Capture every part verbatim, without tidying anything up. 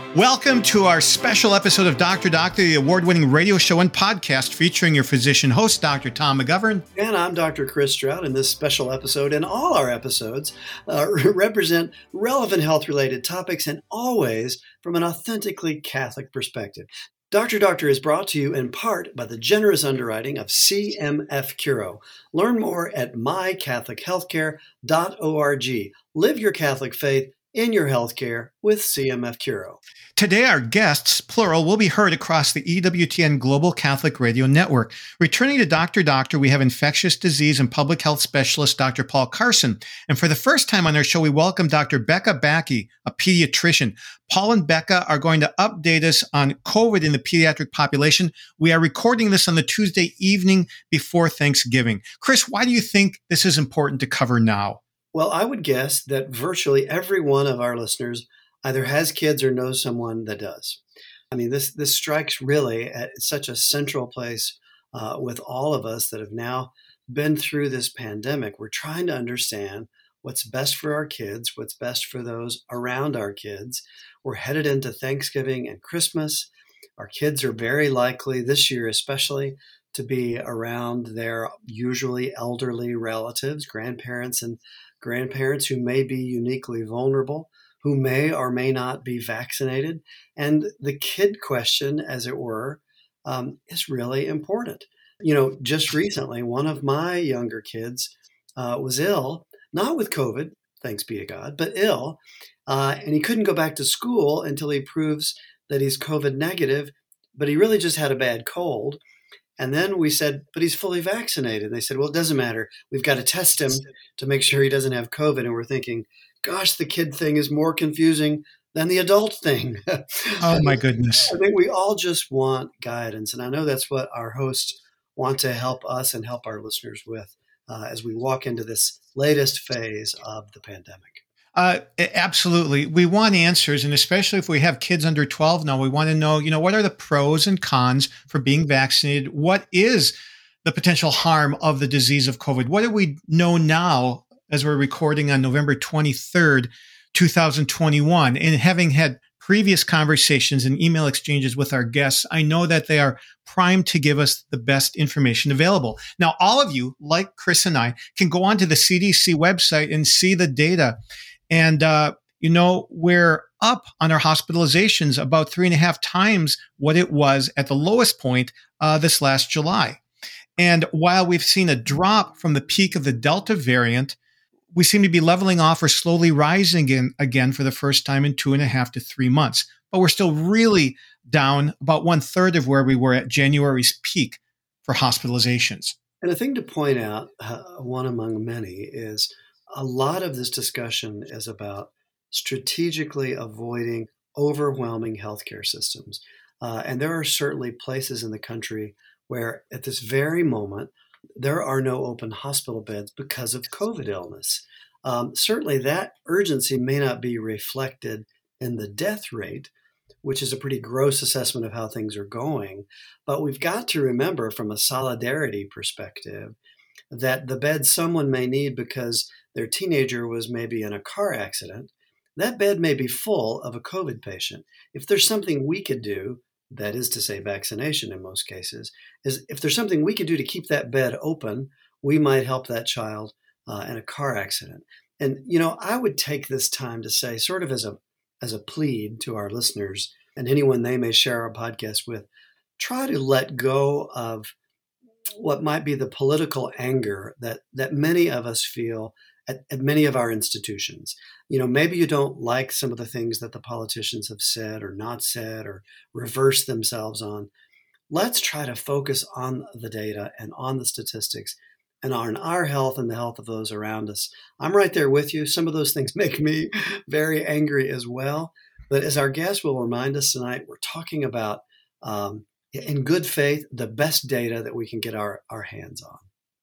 Welcome to our special episode of Doctor Doctor, the award-winning radio show and podcast featuring your physician host, Doctor Tom McGovern. And I'm Doctor Chris Stroud, and this special episode and all our episodes uh, represent relevant health-related topics and always from an authentically Catholic perspective. Doctor Doctor is brought to you in part by the generous underwriting of C M F Curo. Learn more at my catholic healthcare dot org. Live your Catholic faith in your healthcare with C M F Curo. Today, our guests, plural, will be heard across the E W T N Global Catholic Radio Network. Returning to Doctor Doctor, we have infectious disease and public health specialist Doctor Paul Carson. And for the first time on our show, we welcome Doctor Becca Backey, a pediatrician. Paul and Becca are going to update us on COVID in the pediatric population. We are recording this on the Tuesday evening before Thanksgiving. Chris, why do you think this is important to cover now? Well, I would guess that virtually every one of our listeners either has kids or knows someone that does. I mean, this this strikes really at such a central place uh, with all of us that have now been through this pandemic. We're trying to understand what's best for our kids, what's best for those around our kids. We're headed into Thanksgiving and Christmas. Our kids are very likely this year especially to be around their usually elderly relatives, grandparents and grandparents who may be uniquely vulnerable, who may or may not be vaccinated. And the kid question, as it were, um, is really important. You know, just recently, one of my younger kids uh, was ill, not with COVID, thanks be to God, but ill. Uh, and he couldn't go back to school until he proves that he's COVID negative, but he really just had a bad cold. And then we said, but he's fully vaccinated. And they said, well, it doesn't matter. We've got to test him to make sure he doesn't have COVID. And we're thinking, gosh, the kid thing is more confusing than the adult thing. Oh, my goodness. I think we all just want guidance. And I know that's what our hosts want to help us and help our listeners with uh, as we walk into this latest phase of the pandemic. Uh, absolutely. We want answers. And especially if we have kids under twelve now, we want to know, you know, what are the pros and cons for being vaccinated? What is the potential harm of the disease of COVID? What do we know now as we're recording on November twenty-third, twenty twenty-one? And having had previous conversations and email exchanges with our guests, I know that they are primed to give us the best information available. Now, all of you, like Chris and I, can go onto the C D C website and see the data. And, uh, you know, we're up on our hospitalizations about three and a half times what it was at the lowest point uh, this last July. And while we've seen a drop from the peak of the Delta variant, we seem to be leveling off or slowly rising again, again for the first time in two and a half to three months. But we're still really down about one third of where we were at January's peak for hospitalizations. And a thing to point out, uh, one among many, is a lot of this discussion is about strategically avoiding overwhelming healthcare systems. Uh, and there are certainly places in the country where at this very moment, there are no open hospital beds because of COVID illness. Um, certainly that urgency may not be reflected in the death rate, which is a pretty gross assessment of how things are going. But we've got to remember from a solidarity perspective that the bed someone may need because their teenager was maybe in a car accident, that bed may be full of a COVID patient. If there's something we could do, that is to say vaccination in most cases, is if there's something we could do to keep that bed open, we might help that child uh, in a car accident. And, you know, I would take this time to say, sort of as a as a plead to our listeners and anyone they may share our podcast with, try to let go of what might be the political anger that that many of us feel at, at many of our institutions. You know, maybe you don't like some of the things that the politicians have said or not said or reversed themselves on. Let's try to focus on the data and on the statistics and on our health and the health of those around us. I'm right there with you. Some of those things make me very angry as well. But as our guest will remind us tonight, we're talking about, um, in good faith, the best data that we can get our, our hands on.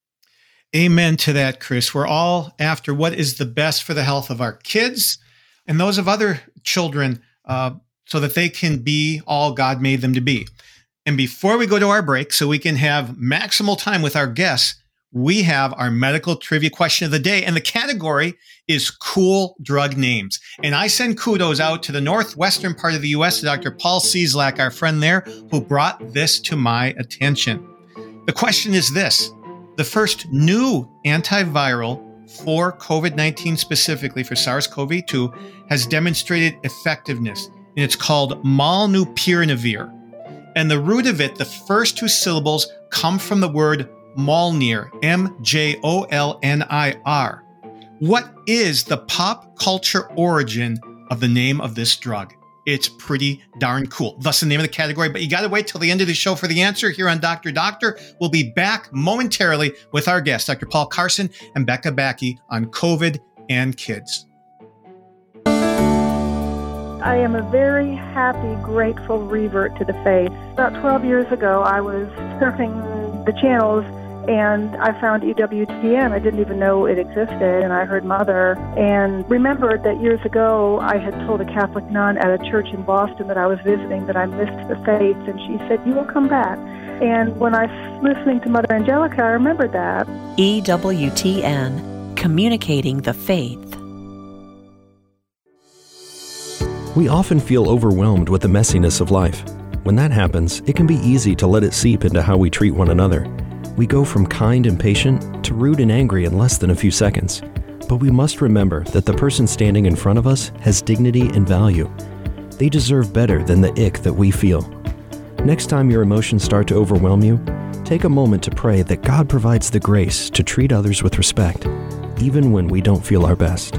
Amen to that, Chris. We're all after what is the best for the health of our kids and those of other children uh, so that they can be all God made them to be. And before we go to our break, so we can have maximal time with our guests, we have our medical trivia question of the day, and the category is cool drug names. And I send kudos out to the northwestern part of the U S to Doctor Paul Cieslak, our friend there, who brought this to my attention. The question is this: the first new antiviral for COVID nineteen, specifically for SARS-C o V two, has demonstrated effectiveness, and it's called molnupiravir. And the root of it, the first two syllables, come from the word Molnir, M J O L N I R. What is the pop culture origin of the name of this drug? It's pretty darn cool. Thus the name of the category, but you got to wait till the end of the show for the answer here on Doctor Doctor. We'll be back momentarily with our guests, Doctor Paul Carson and Becca Bakke, on COVID and kids. I am a very happy, grateful revert to the faith. About twelve years ago, I was surfing the channels and I found E W T N. I didn't even know it existed, and I heard Mother and remembered that years ago I had told a Catholic nun at a church in Boston that I was visiting that I missed the faith, and she said, "You will come back." And when I was listening to Mother Angelica, I remembered that. E W T N, communicating the faith. We often feel overwhelmed with the messiness of life. When that happens, it can be easy to let it seep into how we treat one another. We go from kind and patient to rude and angry in less than a few seconds. But we must remember that the person standing in front of us has dignity and value. They deserve better than the ick that we feel. Next time your emotions start to overwhelm you, take a moment to pray that God provides the grace to treat others with respect, even when we don't feel our best.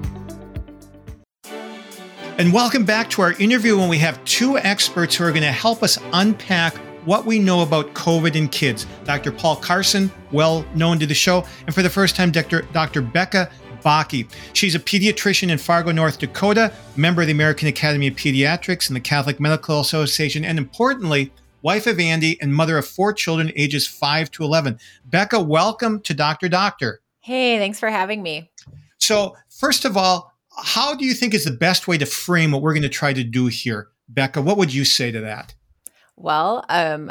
And welcome back to our interview when we have two experts who are going to help us unpack what we know about COVID in kids. Doctor Paul Carson, well known to the show, and for the first time, Doctor Doctor Becca Bakke. She's a pediatrician in Fargo, North Dakota, member of the American Academy of Pediatrics and the Catholic Medical Association, and importantly, wife of Andy and mother of four children ages five to eleven. Becca, welcome to Doctor Doctor. Hey, thanks for having me. So first of all, how do you think is the best way to frame what we're going to try to do here? Becca, what would you say to that? Well, um,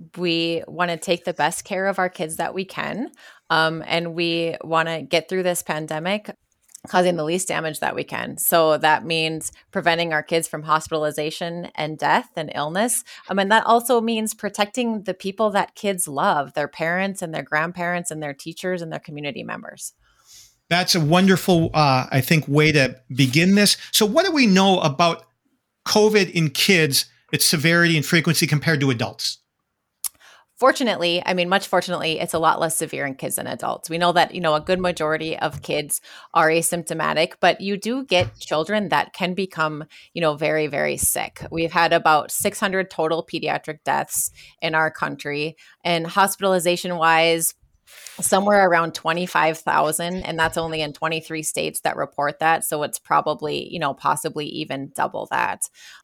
we want to take the best care of our kids that we can, um, and we want to get through this pandemic causing the least damage that we can. So that means preventing our kids from hospitalization and death and illness. Um, and that also means protecting the people that kids love, their parents and their grandparents and their teachers and their community members. That's a wonderful, uh, I think, way to begin this. So what do we know about COVID in kids, its severity and frequency compared to adults? Fortunately, I mean, much fortunately, it's a lot less severe in kids than adults. We know that, you know, a good majority of kids are asymptomatic, but you do get children that can become, you know, very, very sick. We've had about six hundred total pediatric deaths in our country, and hospitalization wise, somewhere around twenty-five thousand, and that's only in twenty-three states that report that. So it's probably, you know, possibly even double that.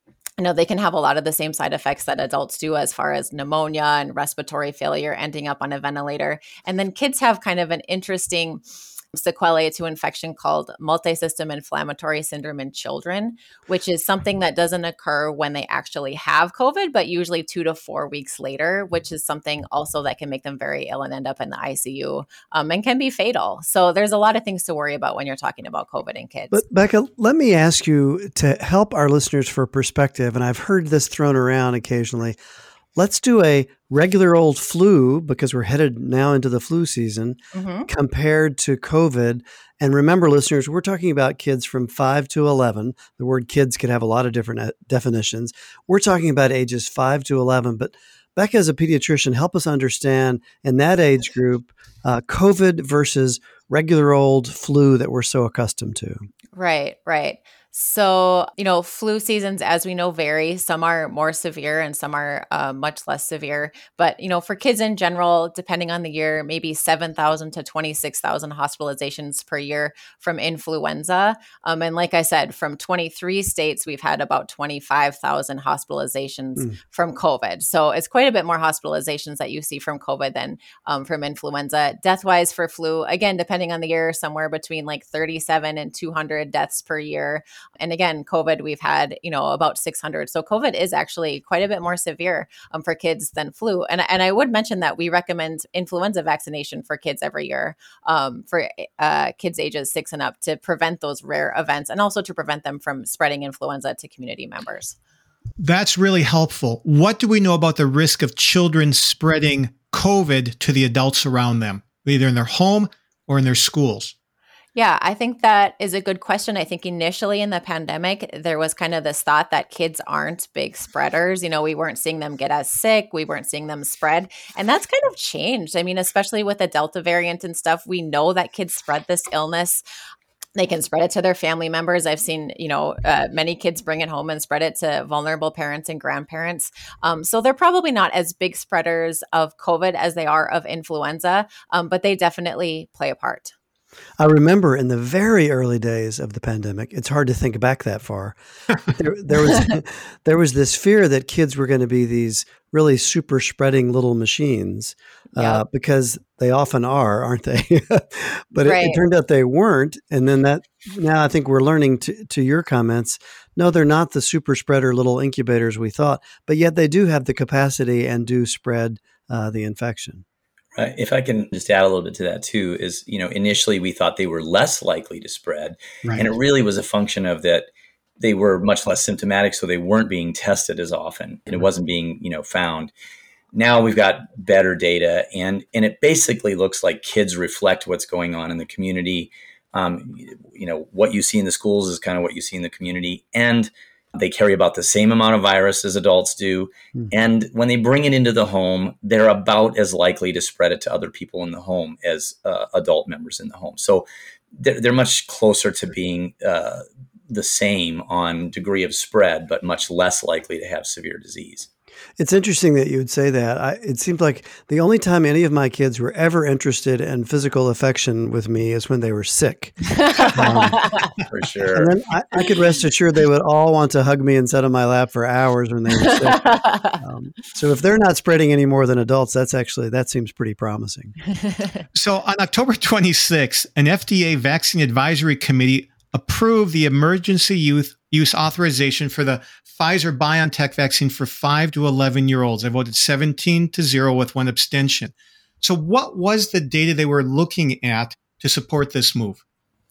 I know they can have a lot of the same side effects that adults do as far as pneumonia and respiratory failure, ending up on a ventilator. And then kids have kind of an interesting sequelae to infection called multisystem inflammatory syndrome in children, which is something that doesn't occur when they actually have COVID, but usually two to four weeks later, which is something also that can make them very ill and end up in the I C U um, and can be fatal. So there's a lot of things to worry about when you're talking about COVID in kids. But Becca, let me ask you to help our listeners for perspective, and I've heard this thrown around occasionally. Let's do a regular old flu, because we're headed now into the flu season, mm-hmm. compared to COVID. And remember, listeners, we're talking about kids from five to eleven. The word kids could have a lot of different definitions. We're talking about ages five to eleven. But Becca, as a pediatrician, help us understand in that age group, uh, COVID versus regular old flu that we're so accustomed to. Right, right. So, you know, flu seasons, as we know, vary. Some are more severe and some are uh, much less severe. But, you know, for kids in general, depending on the year, maybe seven thousand to twenty-six thousand hospitalizations per year from influenza. Um, and like I said, from twenty-three states, we've had about twenty-five thousand hospitalizations mm. from COVID. So it's quite a bit more hospitalizations that you see from COVID than um, from influenza. Death-wise for flu, again, depending on the year, somewhere between like thirty-seven and two hundred deaths per year. And again, COVID, we've had, you know, about six hundred. So COVID is actually quite a bit more severe um, for kids than flu. And, and I would mention that we recommend influenza vaccination for kids every year um, for uh, kids ages six and up to prevent those rare events and also to prevent them from spreading influenza to community members. That's really helpful. What do we know about the risk of children spreading COVID to the adults around them, either in their home or in their schools? Yeah, I think that is a good question. I think initially in the pandemic, there was kind of this thought that kids aren't big spreaders. You know, we weren't seeing them get as sick. We weren't seeing them spread. And that's kind of changed. I mean, especially with the Delta variant and stuff, we know that kids spread this illness. They can spread it to their family members. I've seen, you know, uh, many kids bring it home and spread it to vulnerable parents and grandparents. Um, so they're probably not as big spreaders of COVID as they are of influenza, um, but they definitely play a part. I remember in the very early days of the pandemic, it's hard to think back that far. There, there was there was this fear that kids were going to be these really super spreading little machines uh, yep. because they often are, aren't they? But right. it, it turned out they weren't. And then that now I think we're learning to, to your comments. No, they're not the super spreader little incubators we thought, but yet they do have the capacity and do spread uh, the infection. Right. If I can just add a little bit to that too, is, you know, initially we thought they were less likely to spread. Right. And it really was a function of that they were much less symptomatic, so they weren't being tested as often and it wasn't being, you know, found. Now we've got better data and, and it basically looks like kids reflect what's going on in the community. Um, you know, what you see in the schools is kind of what you see in the community. And they carry about the same amount of virus as adults do. Mm. And when they bring it into the home, they're about as likely to spread it to other people in the home as uh, adult members in the home. So they're, they're much closer to being uh, the same on degree of spread, but much less likely to have severe disease. It's interesting that you would say that. I, it seems like the only time any of my kids were ever interested in physical affection with me is when they were sick. Um, for sure. And then I, I could rest assured they would all want to hug me and sit on my lap for hours when they were sick. Um, so if they're not spreading any more than adults, that's actually, that seems pretty promising. So on October twenty-sixth, an F D A Vaccine Advisory Committee approved the emergency youth use authorization for the Pfizer-BioNTech vaccine for five to eleven-year-olds. I voted seventeen to zero with one abstention. So what was the data they were looking at to support this move?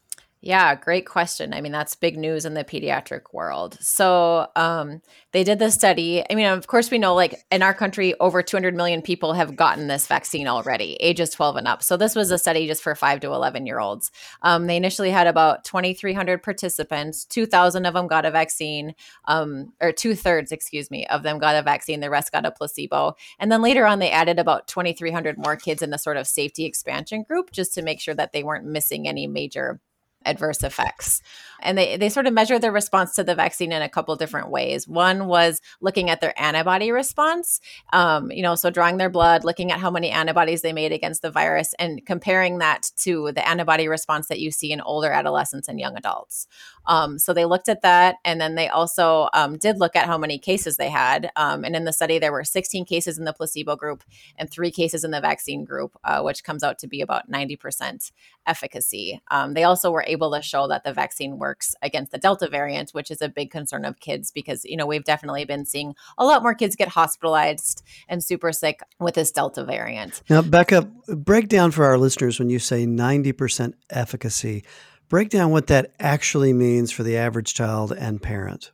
Yeah, great question. I mean, that's big news in the pediatric world. So um, they did this study. I mean, of course, we know like in our country, over two hundred million people have gotten this vaccine already, ages twelve and up. So this was a study just for five to eleven year olds. Um, they initially had about twenty-three hundred participants. two thousand of them got a vaccine, um, or two thirds, excuse me, of them got a vaccine. The rest got a placebo. And then later on, they added about twenty-three hundred more kids in the sort of safety expansion group just to make sure that they weren't missing any major adverse effects. And they, they sort of measured their response to the vaccine in a couple different ways. One was looking at their antibody response, um, you know, so drawing their blood, looking at how many antibodies they made against the virus and comparing that to the antibody response that you see in older adolescents and young adults. Um, so they looked at that. And then they also um, did look at how many cases they had. Um, and in the study, there were sixteen cases in the placebo group and three cases in the vaccine group, uh, which comes out to be about ninety percent efficacy. Um, they also were able to show that the vaccine works against the Delta variant, which is a big concern of kids because, you know, we've definitely been seeing a lot more kids get hospitalized and super sick with this Delta variant. Now, Becca, break down for our listeners when you say ninety percent efficacy. Break down what that actually means for the average child and parent.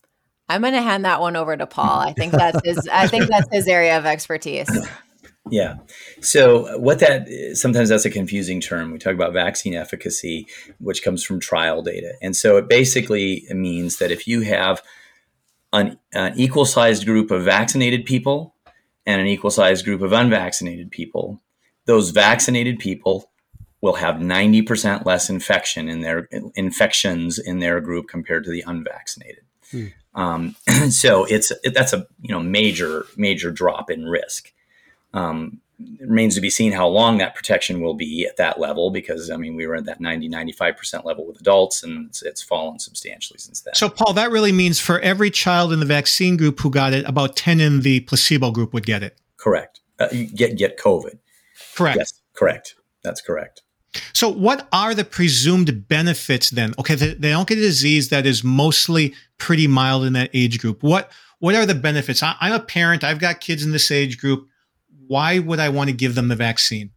I'm going to hand that one over to Paul. I think that's his, I think that's his area of expertise. Yeah. So what that, sometimes that's a confusing term. We talk about vaccine efficacy, which comes from trial data. And so it basically means that if you have an, an equal sized group of vaccinated people and an equal sized group of unvaccinated people, those vaccinated people will have ninety percent less infection in their infections in their group compared to the unvaccinated. Hmm. Um, so it's, it, that's a, you know, major, major drop in risk. Um, it remains to be seen how long that protection will be at that level, because, I mean, we were at that ninety, ninety-five percent level with adults, and it's, it's fallen substantially since then. So, Paul, that really means for every child in the vaccine group who got it, about ten in the placebo group would get it. Correct. Uh, get, get COVID. Correct. Yes, correct. That's correct. So what are the presumed benefits then? Okay, they, they don't get a disease that is mostly pretty mild in that age group. What what are the benefits? I, I'm a parent. I've got kids in this age group. Why would I want to give them the vaccine?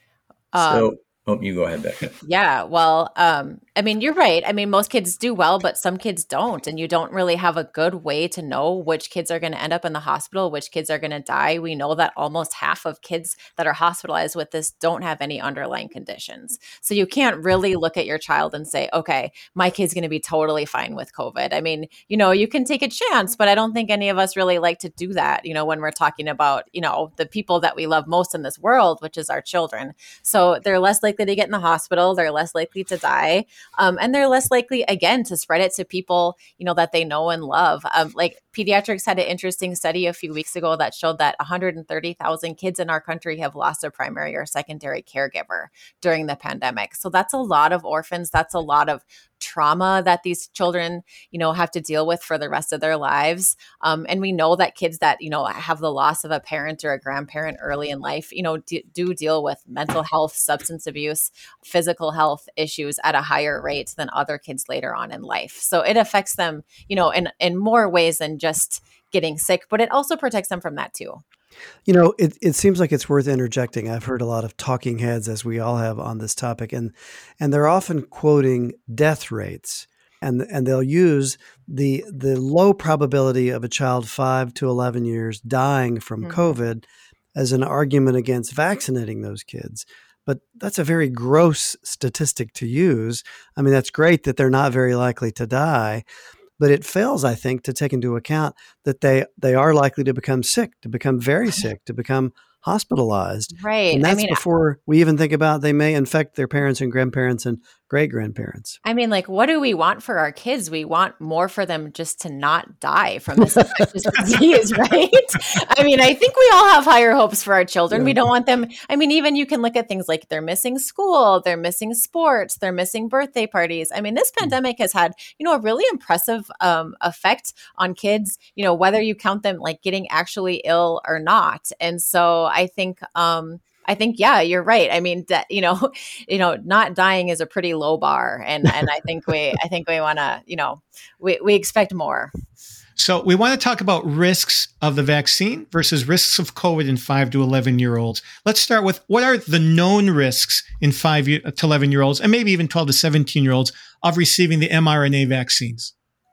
So, Um, oh, you go ahead, Becca. Yeah, well, um, I mean, you're right. I mean, most kids do well, but some kids don't. And you don't really have a good way to know which kids are going to end up in the hospital, which kids are going to die. We know that almost half of kids that are hospitalized with this don't have any underlying conditions. So you can't really look at your child and say, okay, my kid's going to be totally fine with COVID. I mean, you know, you can take a chance, but I don't think any of us really like to do that, you know, when we're talking about, you know, the people that we love most in this world, which is our children. So they're less likely to get in the hospital. They're less likely to die. Um, and they're less likely, again, to spread it to people, you know, that they know and love. Um, like Pediatrics had an interesting study a few weeks ago that showed that one hundred thirty thousand kids in our country have lost a primary or secondary caregiver during the pandemic. So that's a lot of orphans. That's a lot of trauma that these children, you know, have to deal with for the rest of their lives. Um, and we know that kids that, you know, have the loss of a parent or a grandparent early in life, you know, d- do deal with mental health, substance abuse, physical health issues at a higher rate than other kids later on in life. So it affects them, you know, in, in more ways than just getting sick, but it also protects them from that too. You know, it, it seems like it's worth interjecting. I've heard a lot of talking heads, as we all have, on this topic, and and they're often quoting death rates, and and they'll use the the low probability of a child five to eleven years dying from mm-hmm. COVID as an argument against vaccinating those kids. But that's a very gross statistic to use. I mean, that's great that they're not very likely to die. But it fails, I think, to take into account that they, they are likely to become sick, to become very sick, to become hospitalized. Right. And that's I mean, before we even think about they may infect their parents and grandparents and great-grandparents. I mean, like, what do we want for our kids? We want more for them just to not die from this infectious disease, right? I mean, I think we all have higher hopes for our children. Yeah. We don't want them. I mean, even you can look at things like they're missing school, they're missing sports, they're missing birthday parties. I mean, this pandemic has had, you know, a really impressive um, effect on kids, you know, whether you count them like getting actually ill or not. And so I think, um, I think, yeah, you're right. I mean, de- you know, you know, not dying is a pretty low bar, and and I think we, I think we want to, you know, we we expect more. So we want to talk about risks of the vaccine versus risks of COVID in five to eleven year olds. Let's start with what are the known risks in five to eleven year olds, and maybe even twelve to seventeen year olds of receiving the mRNA vaccines.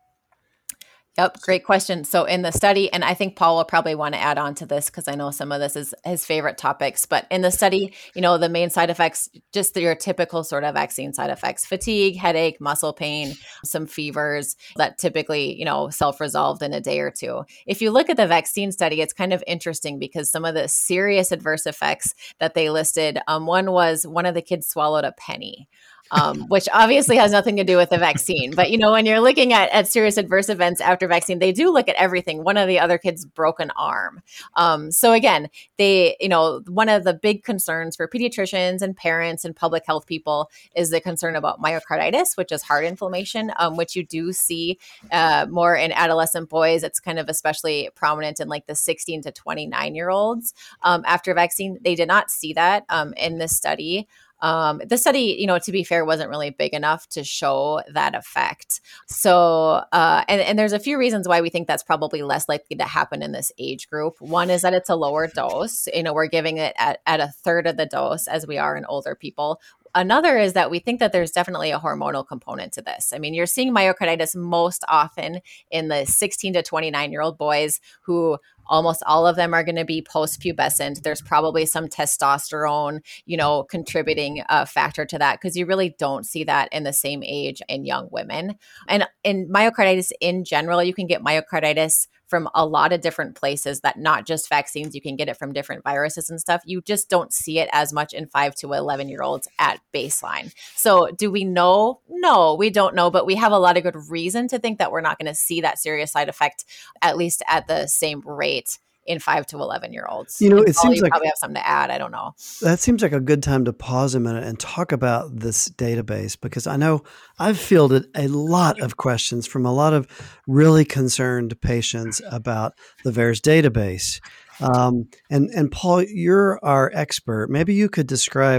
Yep. Great question. So in the study, and I think Paul will probably want to add on to this because I know some of this is his favorite topics, but in the study, you know, the main side effects, just your typical sort of vaccine side effects, fatigue, headache, muscle pain, some fevers that typically, you know, self-resolved in a day or two. If you look at the vaccine study, it's kind of interesting because some of the serious adverse effects that they listed, um, one was one of the kids swallowed a penny. Um, which obviously has nothing to do with the vaccine. But, you know, when you're looking at, at serious adverse events after vaccine, they do look at everything. One of the other kids broke an arm. Um, so again, they, you know, one of the big concerns for pediatricians and parents and public health people is the concern about myocarditis, which is heart inflammation, um, which you do see uh, more in adolescent boys. It's kind of especially prominent in like the sixteen to twenty-nine year olds um, after vaccine. They did not see that um, in this study. Um, the study, you know, to be fair, wasn't really big enough to show that effect. So, uh, and, and there's a few reasons why we think that's probably less likely to happen in this age group. One is that it's a lower dose. You know, we're giving it at, at a third of the dose as we are in older people. Another is that we think that there's definitely a hormonal component to this. I mean, you're seeing myocarditis most often in the sixteen to twenty-nine year old boys who almost all of them are going to be post-pubescent. There's probably some testosterone, you know, contributing a factor to that because you really don't see that in the same age in young women. And in myocarditis in general, you can get myocarditis from a lot of different places, that not just vaccines, you can get it from different viruses and stuff. You just don't see it as much in five to eleven year olds at baseline. So do we know? No, we don't know, but we have a lot of good reason to think that we're not going to see that serious side effect, at least at the same rate in five to eleven year olds. You know, and it Paul, seems you like probably have something to add. I don't know. That seems like a good time to pause a minute and talk about this database, because I know I've fielded a lot of questions from a lot of really concerned patients about the VAERS database. Um, and, and Paul, you're our expert. Maybe you could describe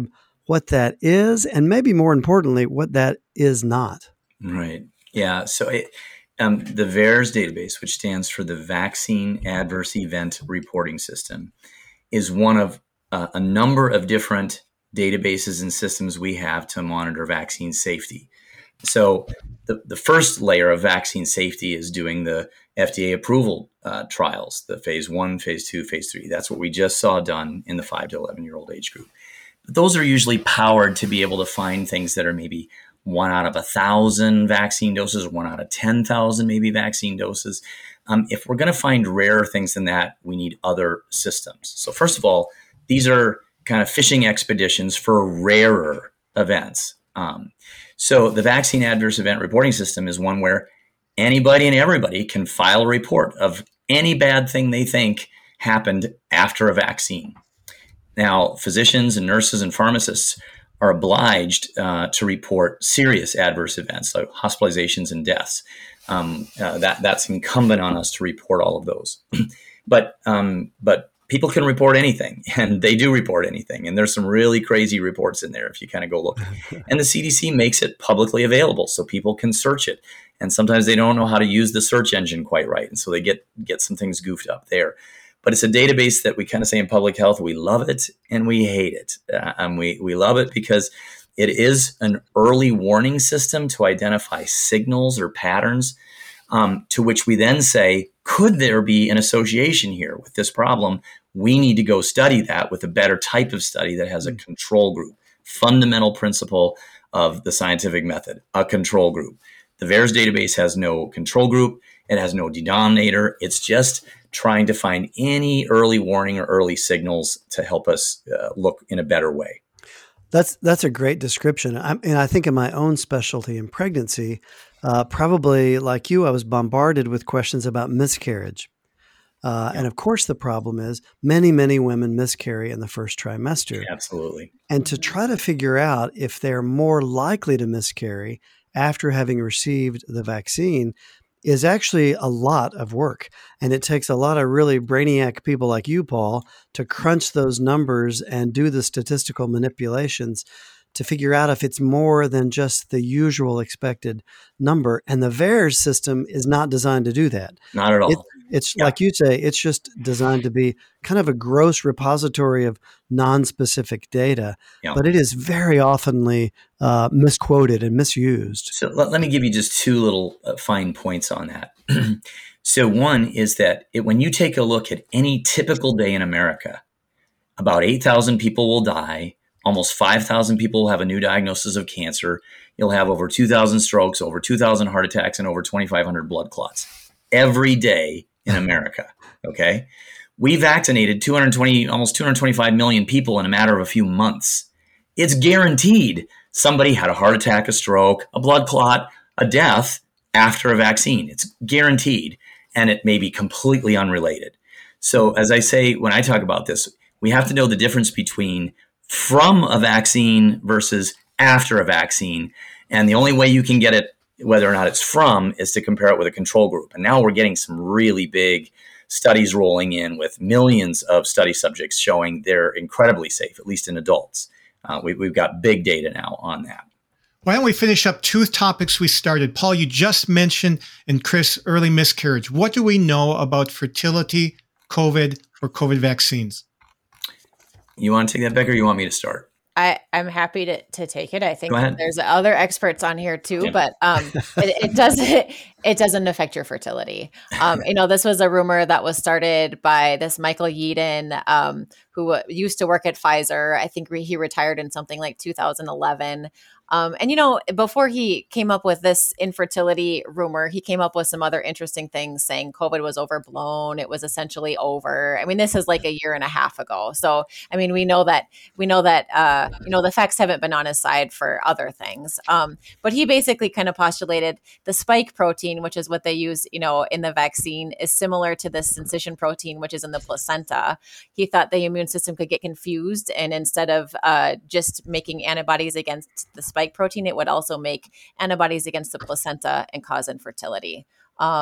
what that is, and maybe more importantly, what that is not. Right. Yeah. So it, um, the V A E R S database, which stands for the Vaccine Adverse Event Reporting System, is one of uh, a number of different databases and systems we have to monitor vaccine safety. So the, the first layer of vaccine safety is doing the F D A approval uh, trials, the phase one, phase two, phase three. That's what we just saw done in the five to eleven year old age group. But those are usually powered to be able to find things that are maybe one out of a thousand vaccine doses, one out of ten thousand maybe vaccine doses. Um, if we're going to find rarer things than that, we need other systems. So first of all, these are kind of fishing expeditions for rarer events. Um, so the Vaccine Adverse Event Reporting System is one where anybody and everybody can file a report of any bad thing they think happened after a vaccine. Now, physicians and nurses and pharmacists are obliged uh, to report serious adverse events, like hospitalizations and deaths. Um, uh, that that's incumbent on us to report all of those. but um, but people can report anything, and they do report anything. And there's some really crazy reports in there if you kind of go look. And the C D C makes it publicly available so people can search it. And sometimes they don't know how to use the search engine quite right, and so they get get some things goofed up there. But it's a database that we kind of say in public health, we love it and we hate it. Uh, and we, we love it because it is an early warning system to identify signals or patterns, um, to which we then say, could there be an association here with this problem? We need to go study that with a better type of study that has a control group. Fundamental principle of the scientific method, a control group. The V A E R S database has no control group. It has no denominator. It's just trying to find any early warning or early signals to help us uh, look in a better way. That's that's a great description. I, and I think in my own specialty in pregnancy, uh, probably like you, I was bombarded with questions about miscarriage. Uh, yeah. And of course, the problem is many, many women miscarry in the first trimester. Absolutely. And to try to figure out if they're more likely to miscarry after having received the vaccine is actually a lot of work. And it takes a lot of really brainiac people like you, Paul, to crunch those numbers and do the statistical manipulations to figure out if it's more than just the usual expected number. And the V A E R S system is not designed to do that. Not at all. It, it's yeah. like you say, it's just designed to be kind of a gross repository of non-specific data, yeah. but it is very oftenly uh, misquoted and misused. So let, let me give you just two little uh, fine points on that. So one is that it, when you take a look at any typical day in America, about eight thousand people will die. Almost five thousand people will have a new diagnosis of cancer. You'll have over two thousand strokes, over two thousand heart attacks, and over twenty-five hundred blood clots every day in America. Okay. We vaccinated two hundred twenty, almost two hundred twenty-five million people in a matter of a few months. It's guaranteed somebody had a heart attack, a stroke, a blood clot, a death after a vaccine. It's guaranteed. And it may be completely unrelated. So as I say, when I talk about this, we have to know the difference between from a vaccine versus after a vaccine. And the only way you can get it, whether or not it's from, is to compare it with a control group. And now we're getting some really big studies rolling in with millions of study subjects showing they're incredibly safe, at least in adults. Uh, we, we've got big data now on that. Why don't we finish up two topics we started? Paul, you just mentioned, and Chris, early miscarriage. What do we know about fertility, COVID, or COVID vaccines? You want to take that, Becker, or you want me to start? I, I'm happy to, to take it. I think there's other experts on here too, yeah. but um, it, it doesn't it doesn't affect your fertility. Um, you know, this was a rumor that was started by this Michael Yeadon, um, who used to work at Pfizer. I think re- he retired in something like two thousand eleven. Um, and, you know, before he came up with this infertility rumor, he came up with some other interesting things saying COVID was overblown. It was essentially over. I mean, this is like a year and a half ago. So, I mean, we know that, we know that, uh, you know, the facts haven't been on his side for other things. Um, but he basically kind of postulated the spike protein, which is what they use, you know, in the vaccine, is similar to the syncytin protein, which is in the placenta. He thought the immune system could get confused. And instead of uh, just making antibodies against the spike protein, it would also make antibodies against the placenta and cause infertility. Um,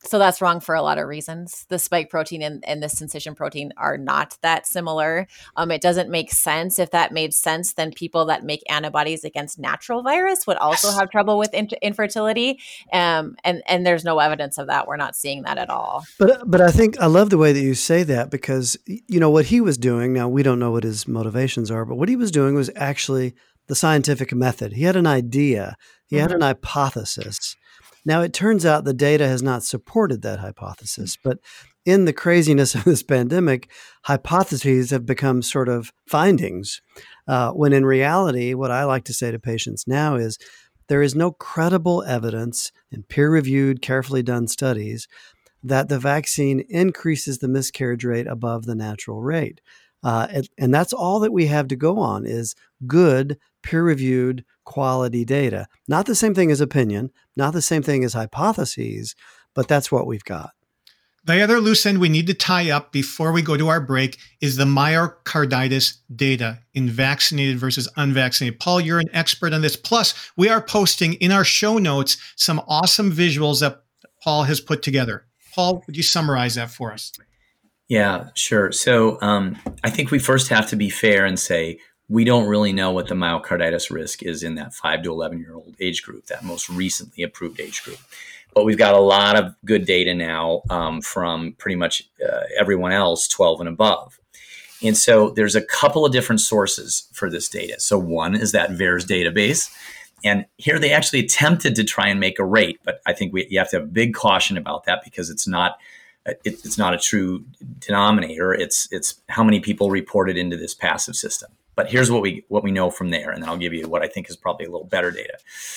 So that's wrong for a lot of reasons. The spike protein and, and the syncytin protein are not that similar. Um, it doesn't make sense. If that made sense, then people that make antibodies against natural virus would also have trouble with in- infertility. Um, and, and there's no evidence of that. We're not seeing that at all. But but I think I love the way that you say that, because, you know, what he was doing, now we don't know what his motivations are, but what he was doing was actually the scientific method. He had an idea. He mm-hmm. had an hypothesis. Now, it turns out the data has not supported that hypothesis, but in the craziness of this pandemic, hypotheses have become sort of findings, uh, when in reality, what I like to say to patients now is there is no credible evidence in peer-reviewed, carefully done studies that the vaccine increases the miscarriage rate above the natural rate. Uh, and, and that's all that we have to go on is good, peer-reviewed, quality data. Not the same thing as opinion, not the same thing as hypotheses, but that's what we've got. The other loose end we need to tie up before we go to our break is the myocarditis data in vaccinated versus unvaccinated. Paul, you're an expert on this. Plus, we are posting in our show notes some awesome visuals that Paul has put together. Paul, would you summarize that for us? Yeah, sure. So um, I think we first have to be fair and say we don't really know what the myocarditis risk is in that five to eleven-year-old age group, that most recently approved age group. But we've got a lot of good data now um, from pretty much uh, everyone else, twelve and above. And so there's a couple of different sources for this data. So one is that V A E R S database. And here they actually attempted to try and make a rate, but I think we, you have to have big caution about that because it's not it, it's not a true denominator. It's it's how many people reported into this passive system. But here's what we what we know from there, and then I'll give you what I think is probably a little better data.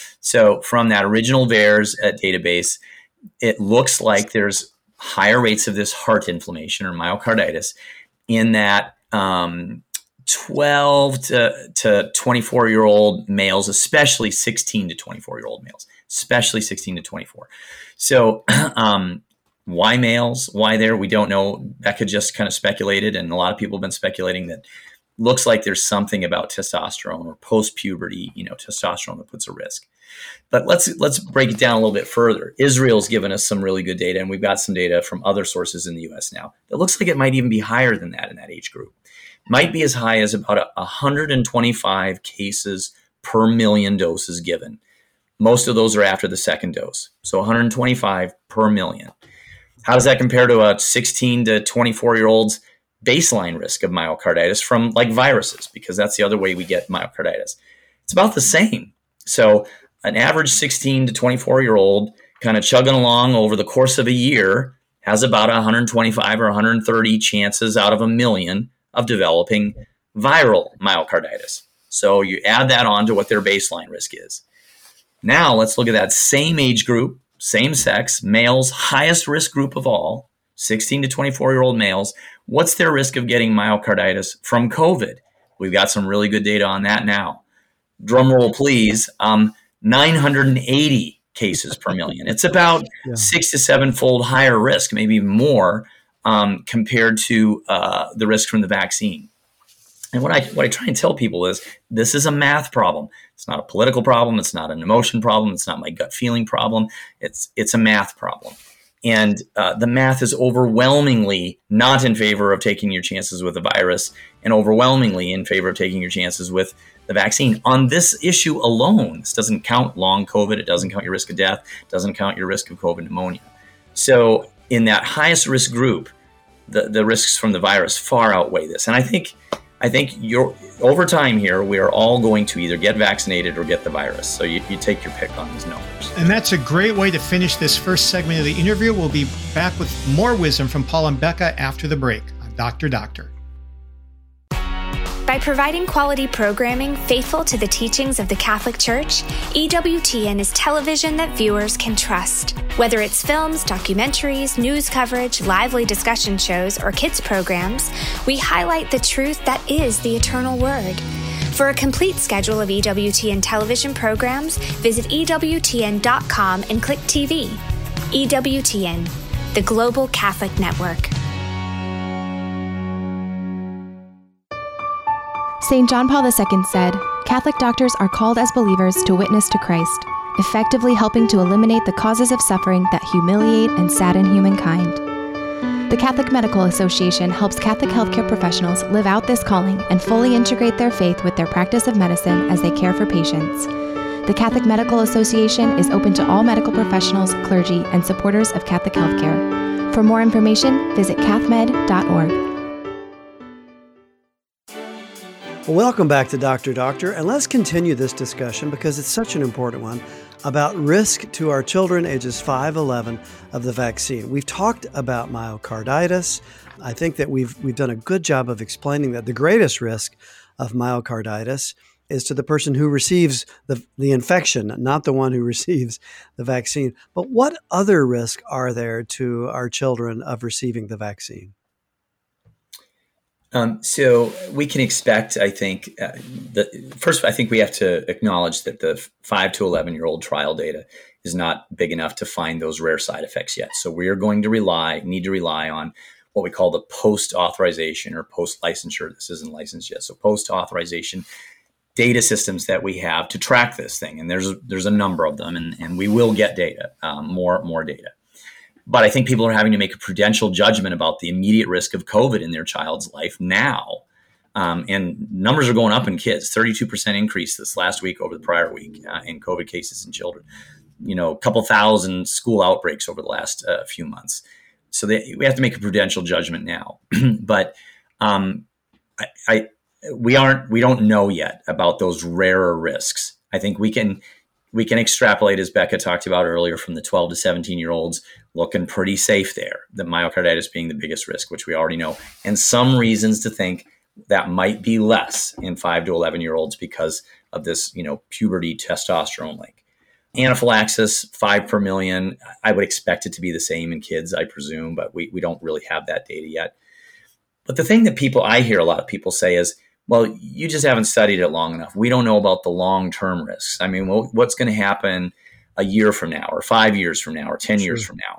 So from that original V A E R S uh, database, it looks like there's higher rates of this heart inflammation or myocarditis in that um, twelve to twenty-four year old males, especially sixteen to twenty-four year old males, especially sixteen to twenty-four. So um, why males? Why there? We don't know. Becca just kind of speculated, and a lot of people have been speculating that looks like there's something about testosterone or post-puberty, you know, testosterone that puts a risk. But let's let's break it down a little bit further. Israel's given us some really good data, and we've got some data from other sources in the U S now. It looks like it might even be higher than that in that age group. Might be as high as about one hundred twenty-five cases per million doses given. Most of those are after the second dose. So one hundred twenty-five per million. How does that compare to a sixteen to twenty-four year old's baseline risk of myocarditis from like viruses? Because that's the other way we get myocarditis. It's about the same. So an average sixteen to twenty-four year old kind of chugging along over the course of a year has about one hundred twenty-five or one hundred thirty chances out of a million of developing viral myocarditis. So you add that on to what their baseline risk is. Now let's look at that same age group, same sex, males, highest risk group of all, sixteen to twenty-four year old males. What's their risk of getting myocarditis from COVID? We've got some really good data on that now. Drum roll, please. Um, nine hundred eighty cases per million. It's about yeah. six to seven-fold higher risk, maybe more, um, compared to uh, the risk from the vaccine. And what I what I try and tell people is this is a math problem. It's not a political problem. It's not an emotion problem. It's not my gut feeling problem. It's it's a math problem. And uh, the math is overwhelmingly not in favor of taking your chances with the virus and overwhelmingly in favor of taking your chances with the vaccine. On this issue alone, this doesn't count long COVID. It doesn't count your risk of death. It doesn't count your risk of COVID pneumonia. So in that highest risk group, the, the risks from the virus far outweigh this. And I think I think you're, over time here, we are all going to either get vaccinated or get the virus. So you, you take your pick on these numbers. And that's a great way to finish this first segment of the interview. We'll be back with more wisdom from Paul and Becca after the break on Doctor Doctor. By providing quality programming faithful to the teachings of the Catholic Church, E W T N is television that viewers can trust. Whether it's films, documentaries, news coverage, lively discussion shows, or kids programs, we highlight the truth that is the eternal Word. For a complete schedule of E W T N television programs, visit E W T N dot com and click T V. E W T N, the Global Catholic Network. Saint John Paul the Second said, "Catholic doctors are called as believers to witness to Christ. effectively helping to eliminate the causes of suffering that humiliate and sadden humankind. The Catholic Medical Association helps Catholic healthcare professionals live out this calling and fully integrate their faith with their practice of medicine as they care for patients. The Catholic Medical Association is open to all medical professionals, clergy, and supporters of Catholic healthcare. For more information, visit cathmed dot org. Welcome back to Doctor Doctor, and let's continue this discussion because it's such an important one about risk to our children ages five, eleven of the vaccine. We've talked about myocarditis. I think that we've we've done a good job of explaining that the greatest risk of myocarditis is to the person who receives the, the infection, not the one who receives the vaccine. But what other risks are there to our children of receiving the vaccine? Um, so we can expect, I think, uh, the, first, I think we have to acknowledge that the five to eleven-year-old trial data is not big enough to find those rare side effects yet. So we are going to rely, need to rely on what we call the post-authorization or post-licensure. This isn't licensed yet. So post-authorization data systems that we have to track this thing. And there's, there's a number of them, and, and we will get data, um, more, more data. But I think people are having to make a prudential judgment about the immediate risk of COVID in their child's life now. Um, and numbers are going up in kids, thirty-two percent increase this last week over the prior week uh, in COVID cases in children. You know, a couple thousand school outbreaks over the last uh, few months. So they, we have to make a prudential judgment now. But um, I, I, we aren't, we don't know yet about those rarer risks. I think we can We can extrapolate, as Becca talked about earlier, from the twelve to seventeen year olds looking pretty safe there, the myocarditis being the biggest risk, which we already know, and some reasons to think that might be less in five to eleven year olds because of this, you know, puberty testosterone link. Anaphylaxis, five per million. I would expect it to be the same in kids, I presume, but we, we don't really have that data yet. But the thing that people, I hear a lot of people say is, well, you just haven't studied it long enough. We don't know about the long-term risks. I mean, well, what's going to happen a year from now or five years from now or ten sure. years from now?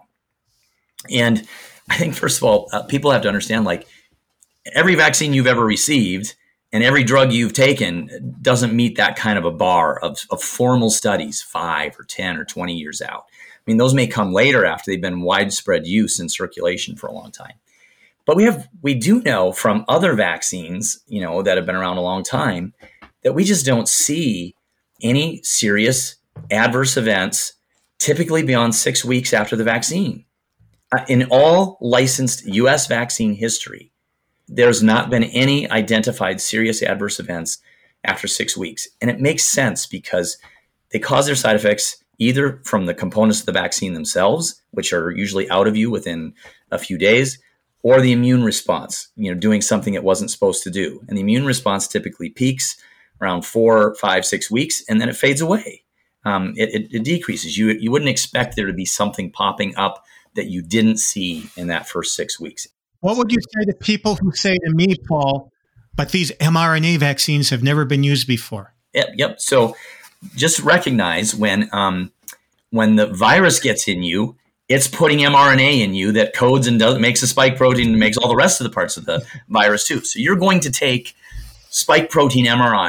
And I think, first of all, uh, people have to understand, like, every vaccine you've ever received and every drug you've taken doesn't meet that kind of a bar of, of formal studies five or ten or twenty years out. I mean, those may come later after they've been widespread use in circulation for a long time. But we have, we do know from other vaccines, you know, that have been around a long time, that we just don't see any serious adverse events, typically beyond six weeks after the vaccine. Uh, in all licensed U S vaccine history, there's not been any identified serious adverse events after six weeks. And it makes sense because they cause their side effects either from the components of the vaccine themselves, which are usually out of you within a few days, or the immune response, you know, doing something it wasn't supposed to do. And the immune response typically peaks around four, five, six weeks, and then it fades away. Um, it, it, it decreases. You, you wouldn't expect there to be something popping up that you didn't see in that first six weeks. What would you say to people who say to me, Paul, but these mRNA vaccines have never been used before? Yep, yep. So just recognize when um, when the virus gets in you, it's putting mRNA in you that codes and does, makes a spike protein and makes all the rest of the parts of the virus too. So you're going to take spike protein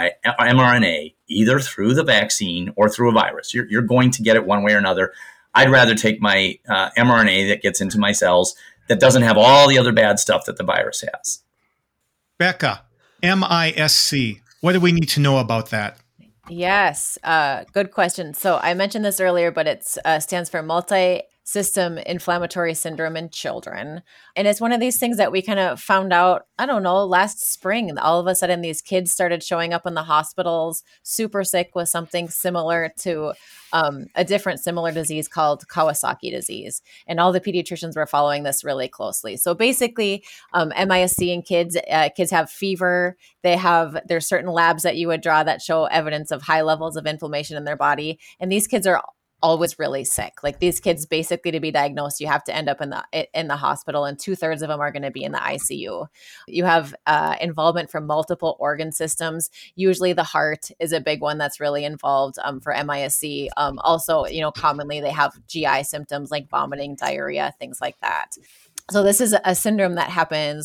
mRNA either through the vaccine or through a virus. You're, you're going to get it one way or another. I'd rather take my uh, mRNA that gets into my cells that doesn't have all the other bad stuff that the virus has. Becca, M I S C, what do we need to know about that? Yes, uh, good question. So I mentioned this earlier, but it uh, stands for multi system inflammatory syndrome in children. And it's one of these things that we kind of found out, I don't know, last spring. All of a sudden, these kids started showing up in the hospitals, super sick with something similar to um, a different similar disease called Kawasaki disease. And all the pediatricians were following this really closely. So basically, um, M I S C in kids, uh, kids have fever. They have, there's certain labs that you would draw that show evidence of high levels of inflammation in their body. And these kids are always really sick. Like these kids, basically to be diagnosed, you have to end up in the in the hospital, and two thirds of them are going to be in the I C U. You have uh, involvement from multiple organ systems. Usually, the heart is a big one that's really involved um, for M I S C. Um, also, you know, commonly they have G I symptoms like vomiting, diarrhea, things like that. So this is a syndrome that happens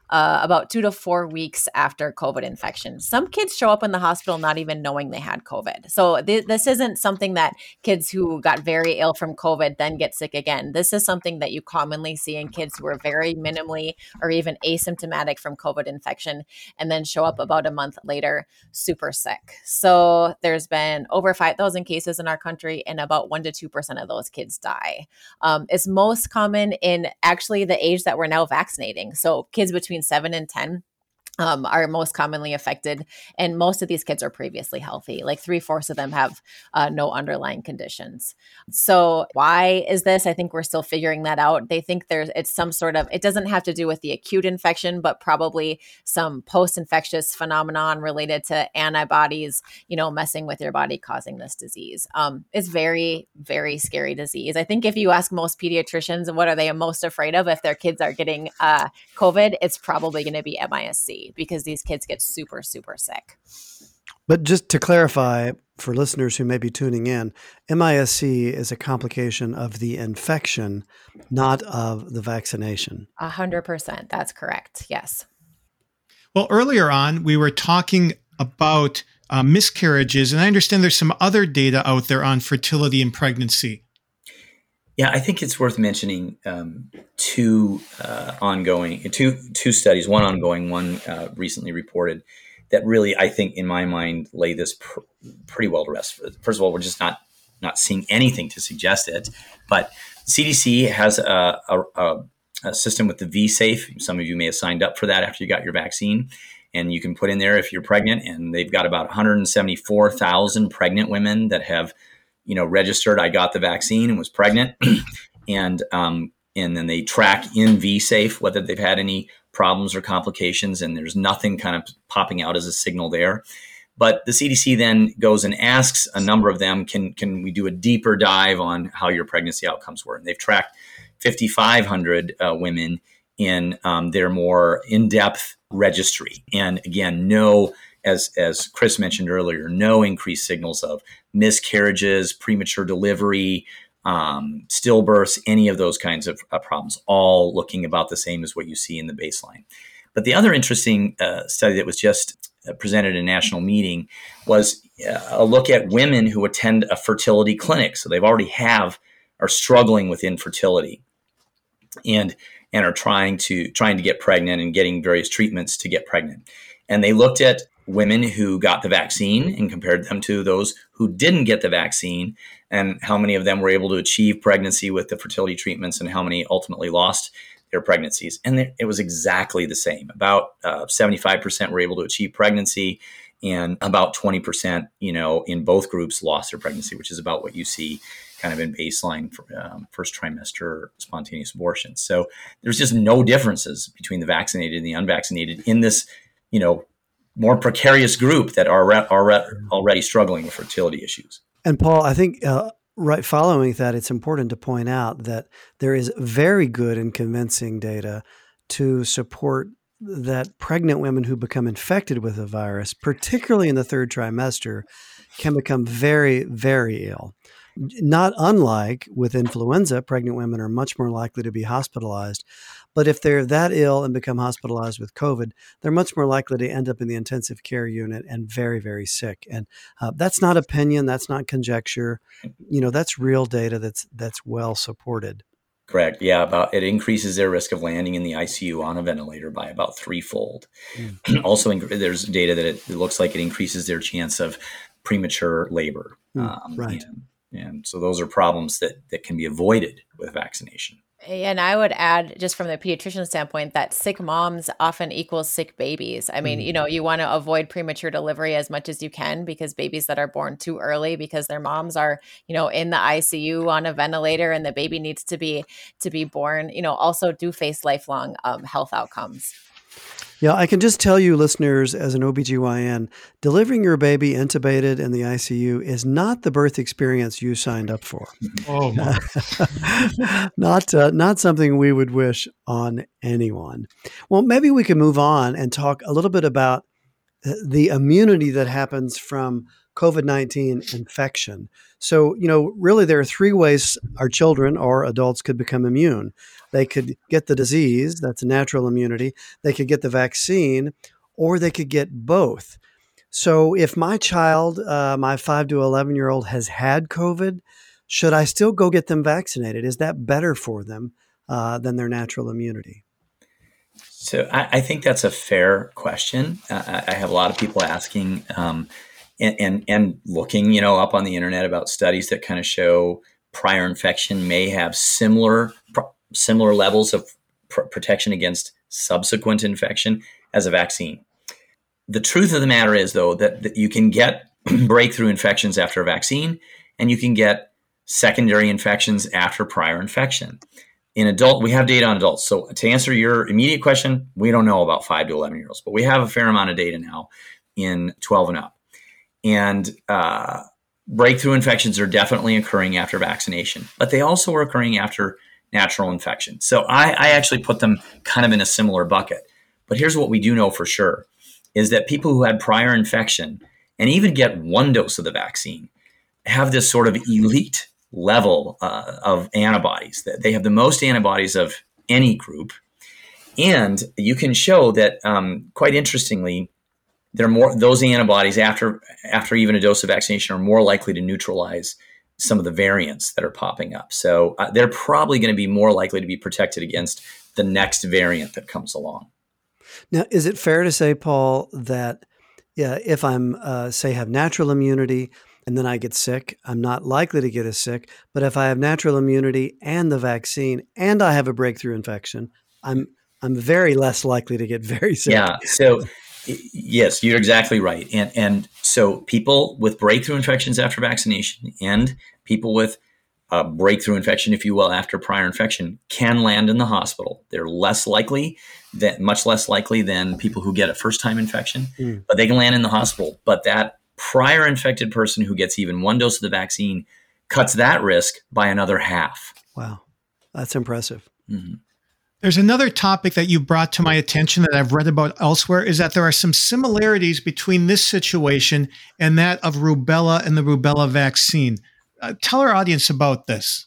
uh, about two to four weeks after COVID infection. Some kids show up in the hospital not even knowing they had COVID. So th- this isn't something that kids who got very ill from COVID then get sick again. This is something that you commonly see in kids who are very minimally or even asymptomatic from COVID infection and then show up about a month later super sick. So there's been over five thousand cases in our country, and about one to two percent of those kids die. Um, it's most common in actually the age that we're now vaccinating. So kids between seven and ten um, are most commonly affected. And most of these kids are previously healthy. Like three-fourths of them have uh, no underlying conditions. So why is this? I think we're still figuring that out. They think there's it's some sort of, it doesn't have to do with the acute infection, but probably some post-infectious phenomenon related to antibodies, you know, messing with your body, causing this disease. Um, it's very, very scary disease. I think if you ask most pediatricians what are they most afraid of if their kids are getting uh, COVID, it's probably going to be M I S C, because these kids get super, super sick. But just to clarify for listeners who may be tuning in, M I S C is a complication of the infection, not of the vaccination. A hundred percent. That's correct. Yes. Well, earlier on, we were talking about uh, miscarriages, and I understand there's some other data out there on fertility and pregnancy. Yeah, I think it's worth mentioning um, two uh, ongoing, two two studies, one ongoing, one uh, recently reported, that really, I think, in my mind, lay this pr- pretty well to rest. First of all, we're just not not seeing anything to suggest it, but C D C has a, a, a system with the V-Safe. Some of you may have signed up for that after you got your vaccine, and you can put in there if you're pregnant, and they've got about one hundred seventy-four thousand pregnant women that have you know, registered, I got the vaccine and was pregnant. and um, and then they track in V-Safe whether they've had any problems or complications, and there's nothing kind of popping out as a signal there. But the C D C then goes and asks a number of them, can can we do a deeper dive on how your pregnancy outcomes were? And they've tracked fifty-five hundred uh, women in um, their more in-depth registry. And again, no As as Chris mentioned earlier, no increased signals of miscarriages, premature delivery, um, stillbirths, any of those kinds of uh, problems, all looking about the same as what you see in the baseline. But the other interesting uh, study that was just uh, presented in a national meeting was uh, a look at women who attend a fertility clinic. So they've already have, are struggling with infertility and and are trying to trying to get pregnant and getting various treatments to get pregnant. And they looked at women who got the vaccine and compared them to those who didn't get the vaccine, and how many of them were able to achieve pregnancy with the fertility treatments and how many ultimately lost their pregnancies. And it was exactly the same. About uh, seventy-five percent were able to achieve pregnancy, and about twenty percent, you know, in both groups lost their pregnancy, which is about what you see kind of in baseline for, um, first trimester spontaneous abortions. So there's just no differences between the vaccinated and the unvaccinated in this, you know, more precarious group that are, are already struggling with fertility issues. And Paul, I think uh, right following that, it's important to point out that there is very good and convincing data to support that pregnant women who become infected with the virus, particularly in the third trimester, can become very, very ill. Not unlike with influenza, pregnant women are much more likely to be hospitalized. But if they're that ill and become hospitalized with COVID, they're much more likely to end up in the intensive care unit and very, very sick. And uh, that's not opinion. That's not conjecture. You know, that's real data that's that's well supported. Correct. Yeah, about it increases their risk of landing in the I C U on a ventilator by about threefold. Mm. Also, there's data that it, it looks like it increases their chance of premature labor. Mm, um, right. And, and so those are problems that, that can be avoided with vaccination. And I would add, just from the pediatrician standpoint, that sick moms often equals sick babies. I mean, mm. you know, you want to avoid premature delivery as much as you can, because babies that are born too early because their moms are, you know, in the I C U on a ventilator and the baby needs to be to be born, you know, also do face lifelong um, health outcomes. Yeah, I can just tell you, listeners, as an O B G Y N, delivering your baby intubated in the I C U is not the birth experience you signed up for. Oh, my. not uh, not something we would wish on anyone. Well, maybe we can move on and talk a little bit about the immunity that happens from COVID nineteen infection. So, you know, really there are three ways our children or adults could become immune. They could get the disease, that's a natural immunity. They could get the vaccine, or they could get both. So if my child, uh, my five to eleven year old has had COVID, should I still go get them vaccinated? Is that better for them uh, than their natural immunity? So I, I think that's a fair question. Uh, I have a lot of people asking um, and, and and looking, you know, up on the internet about studies that kind of show prior infection may have similar pr- similar levels of pr- protection against subsequent infection as a vaccine. The truth of the matter is, though, that, that you can get breakthrough infections after a vaccine, and you can get secondary infections after prior infection. In adult, we have data on adults. So to answer your immediate question, we don't know about five to eleven year olds, but we have a fair amount of data now in twelve and up. And uh, breakthrough infections are definitely occurring after vaccination, but they also are occurring after natural infection. So I, I actually put them kind of in a similar bucket. But here's what we do know for sure, is that people who had prior infection and even get one dose of the vaccine have this sort of elite level uh, of antibodies. That they have the most antibodies of any group. And you can show that, um, quite interestingly, they're more those antibodies after after even a dose of vaccination are more likely to neutralize some of the variants that are popping up. So uh, they're probably going to be more likely to be protected against the next variant that comes along. Now, is it fair to say, Paul, that yeah, if I'm, uh, say, have natural immunity and then I get sick, I'm not likely to get as sick. But if I have natural immunity and the vaccine and I have a breakthrough infection, I'm I'm very less likely to get very sick. Yeah. So yes, you're exactly right. And and so people with breakthrough infections after vaccination and people with a breakthrough infection, if you will, after prior infection can land in the hospital. They're less likely, that much less likely than people who get a first-time infection, mm. but they can land in the hospital. But that prior infected person who gets even one dose of the vaccine cuts that risk by another half. Wow. That's impressive. Mm-hmm. There's another topic that you brought to my attention that I've read about elsewhere, is that there are some similarities between this situation and that of rubella and the rubella vaccine. Uh, tell our audience about this.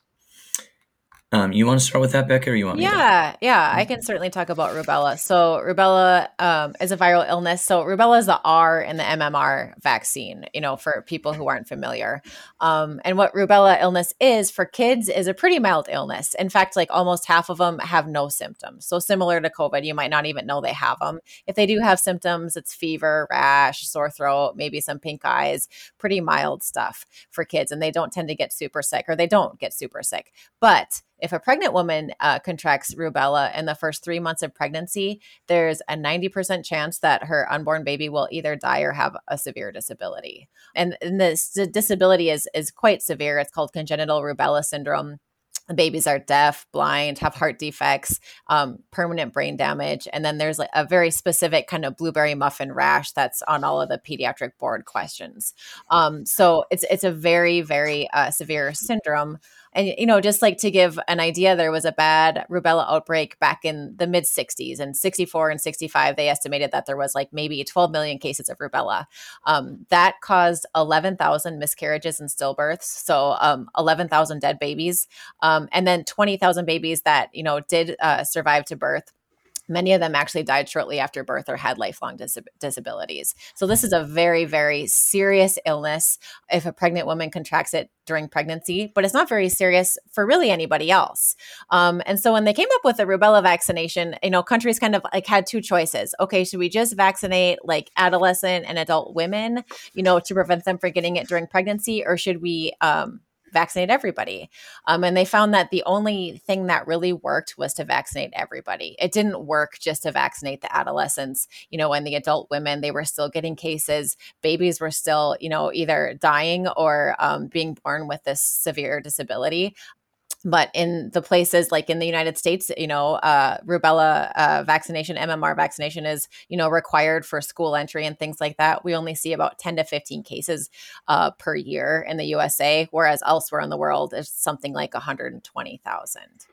Um, you want to start with that, Becca, or you want me yeah, to? Yeah, I can certainly talk about rubella. So rubella um, is a viral illness. So rubella is the R in the M M R vaccine, you know, for people who aren't familiar. Um, and what rubella illness is for kids is a pretty mild illness. In fact, like almost half of them have no symptoms. So similar to COVID, you might not even know they have them. If they do have symptoms, it's fever, rash, sore throat, maybe some pink eyes, pretty mild stuff for kids. And they don't tend to get super sick, or they don't get super sick. But if a pregnant woman uh, contracts rubella in the first three months of pregnancy, there's a ninety percent chance that her unborn baby will either die or have a severe disability. And, and this disability is, is quite severe. It's called congenital rubella syndrome. The babies are deaf, blind, have heart defects, um, permanent brain damage. And then there's like a very specific kind of blueberry muffin rash that's on all of the pediatric board questions. Um, so it's it's a very, very uh, severe syndrome. And, you know, just like to give an idea, there was a bad rubella outbreak back in the mid sixties, and sixty-four and sixty-five, they estimated that there was like maybe twelve million cases of rubella. Um, that caused eleven thousand miscarriages and stillbirths. So um, eleven thousand dead babies. Um, and then twenty thousand babies that, you know, did uh, survive to birth. Many of them actually died shortly after birth or had lifelong dis- disabilities. So this is a very, very serious illness if a pregnant woman contracts it during pregnancy, but it's not very serious for really anybody else. Um, and so when they came up with the rubella vaccination, you know, countries kind of like had two choices. Okay, should we just vaccinate like adolescent and adult women, you know, to prevent them from getting it during pregnancy, or should we um, vaccinate everybody? Um, and they found that the only thing that really worked was to vaccinate everybody. It didn't work just to vaccinate the adolescents, you know, and the adult women. They were still getting cases. Babies were still, you know, either dying or um, being born with this severe disability. But in the places like in the United States, you know, uh, rubella uh, vaccination, M M R vaccination is, you know, required for school entry and things like that. We only see about ten to fifteen cases uh, per year in the U S A, whereas elsewhere in the world, it's something like one hundred twenty thousand.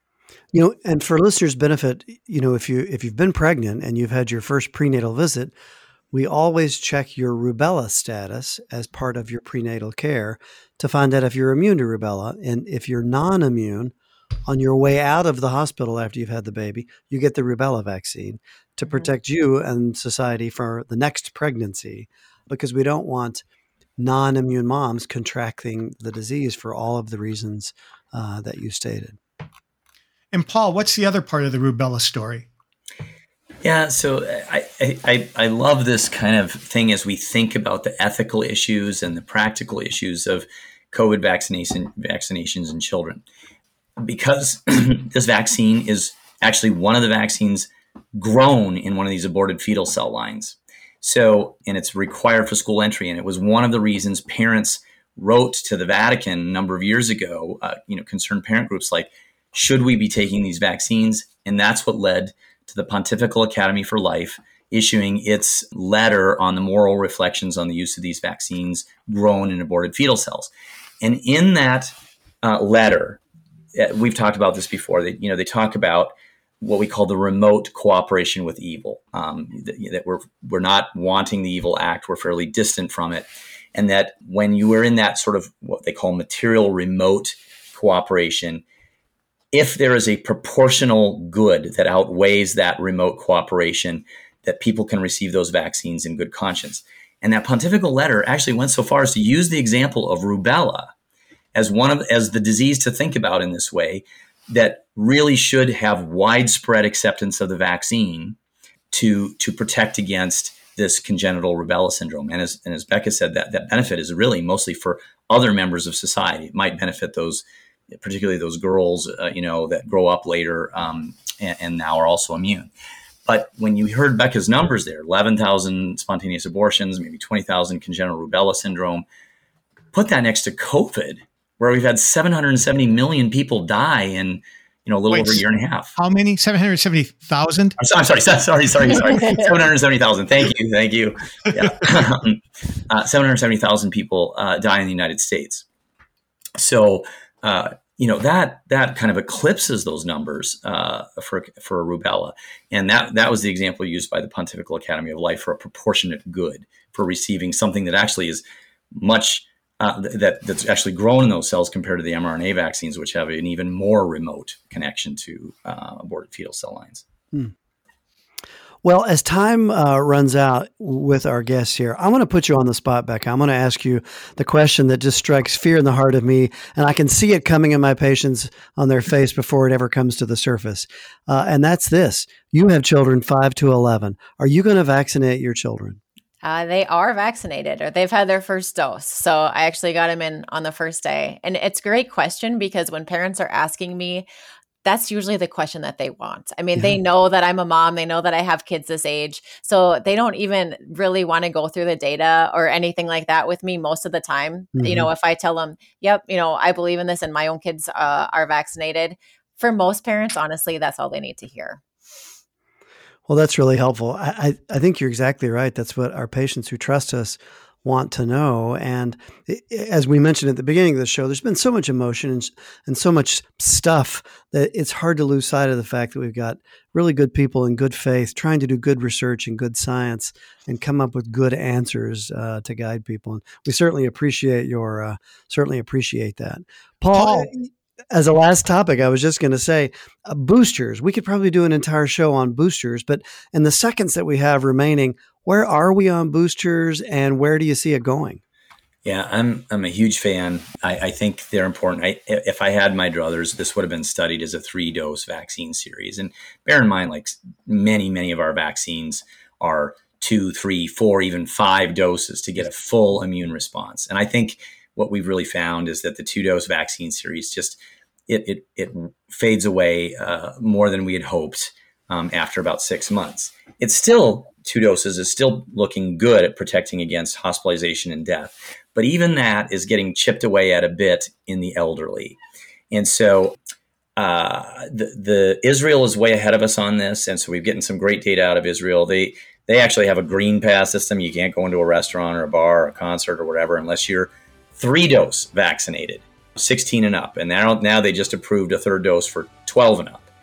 You know, and for listeners' benefit, you know, if you if you've been pregnant and you've had your first prenatal visit, we always check your rubella status as part of your prenatal care to find out if you're immune to rubella. And if you're non-immune, on your way out of the hospital after you've had the baby, you get the rubella vaccine to protect mm-hmm. you and society for the next pregnancy, because we don't want non-immune moms contracting the disease for all of the reasons uh, that you stated. And Paul, what's the other part of the rubella story? Yeah, so I, I I love this kind of thing as we think about the ethical issues and the practical issues of COVID vaccination vaccinations in children, because this vaccine is actually one of the vaccines grown in one of these aborted fetal cell lines. So, and it's required for school entry, and it was one of the reasons parents wrote to the Vatican a number of years ago, uh, you know, concerned parent groups like, should we be taking these vaccines? And that's what led to the Pontifical Academy for Life issuing its letter on the moral reflections on the use of these vaccines grown in aborted fetal cells. And in that uh, letter, uh, we've talked about this before, they, you know, they talk about what we call the remote cooperation with evil, um, that, that we're, we're not wanting the evil act, we're fairly distant from it. And that when you are in that sort of what they call material remote cooperation, if there is a proportional good that outweighs that remote cooperation, that people can receive those vaccines in good conscience. And that pontifical letter actually went so far as to use the example of rubella as one of as the disease to think about in this way, that really should have widespread acceptance of the vaccine to, to protect against this congenital rubella syndrome. And as, and as Becca said, that, that benefit is really mostly for other members of society. It might benefit those, particularly those girls, uh, you know, that grow up later um, and, and now are also immune. But when you heard Becca's numbers there, eleven thousand spontaneous abortions, maybe twenty thousand congenital rubella syndrome, put that next to COVID, where we've had seven hundred seventy million people die in, you know, a little Wait, over a year and a half. How many? seven hundred seventy thousand? I'm sorry, sorry, sorry, sorry, sorry. seven hundred seventy thousand. Thank you, thank you. Yeah. uh, seven hundred seventy thousand people uh, die in the United States. So, uh, you know, that that kind of eclipses those numbers uh, for for rubella. And that that was the example used by the Pontifical Academy of Life for a proportionate good, for receiving something that actually is much Uh, that that's actually grown in those cells compared to the mRNA vaccines, which have an even more remote connection to uh, aborted fetal cell lines. Hmm. Well, as time uh, runs out with our guests here, I want to put you on the spot, Becca. I'm going to ask you the question that just strikes fear in the heart of me, and I can see it coming in my patients on their face before it ever comes to the surface. Uh, and that's this. You have children five to eleven. Are you going to vaccinate your children? Uh, they are vaccinated, or they've had their first dose. So I actually got them in on the first day. And it's a great question, because when parents are asking me, that's usually the question that they want. I mean, yeah. They know that I'm a mom. They know that I have kids this age. So they don't even really want to go through the data or anything like that with me most of the time. Mm-hmm. You know, if I tell them, yep, you know, I believe in this and my own kids uh, are vaccinated, for most parents, honestly, that's all they need to hear. Well, that's really helpful. I, I, I think you're exactly right. That's what our patients who trust us want to know. And it, as we mentioned at the beginning of the show, there's been so much emotion and, and so much stuff that it's hard to lose sight of the fact that we've got really good people in good faith trying to do good research and good science and come up with good answers uh, to guide people. And we certainly appreciate your uh, certainly appreciate that, Paul. Paul. As a last topic, I was just going to say uh, boosters. We could probably do an entire show on boosters, but in the seconds that we have remaining, where are we on boosters and where do you see it going? Yeah, I'm I'm a huge fan. I, I think they're important. I, if I had my druthers, this would have been studied as a three-dose vaccine series. And bear in mind, like many, many of our vaccines are two, three, four, even five doses to get a full immune response. And I think what we've really found is that the two-dose vaccine series just it it, it fades away uh, more than we had hoped um, after about six months. It's still two doses is still looking good at protecting against hospitalization and death, but even that is getting chipped away at a bit in the elderly. And so uh, the, the Israel is way ahead of us on this, and so we've gotten some great data out of Israel. They they actually have a green pass system. You can't go into a restaurant or a bar or a concert or whatever unless you're three dose vaccinated, sixteen and up. And now, now they just approved a third dose for twelve and up.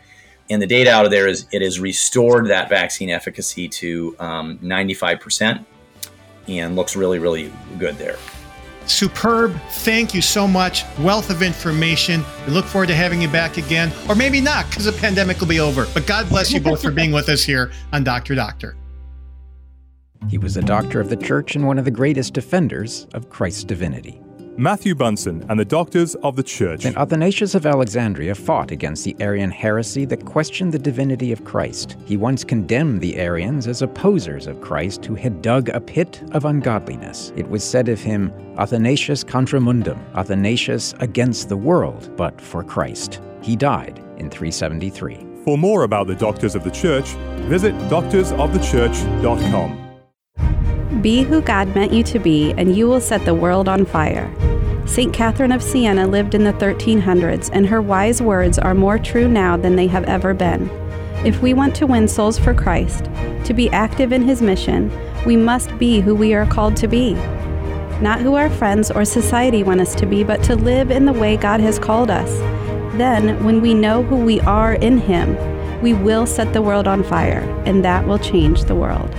And the data out of there is it has restored that vaccine efficacy to um, ninety-five percent and looks really, really good there. Superb. Thank you so much. Wealth of information. We look forward to having you back again, or maybe not, because the pandemic will be over. But God bless you both for being with us here on Doctor Doctor. He was a doctor of the church and one of the greatest defenders of Christ's divinity. Matthew Bunson and the Doctors of the Church. Saint Athanasius of Alexandria fought against the Arian heresy that questioned the divinity of Christ. He once condemned the Arians as opposers of Christ who had dug a pit of ungodliness. It was said of him, Athanasius contra mundum, Athanasius against the world, but for Christ. He died in three seventy-three. For more about the Doctors of the Church, visit doctors of the church dot com. Be who God meant you to be, and you will set the world on fire. Saint Catherine of Siena lived in the thirteen hundreds, and her wise words are more true now than they have ever been. If we want to win souls for Christ, to be active in His mission, we must be who we are called to be. Not who our friends or society want us to be, but to live in the way God has called us. Then, when we know who we are in Him, we will set the world on fire, and that will change the world.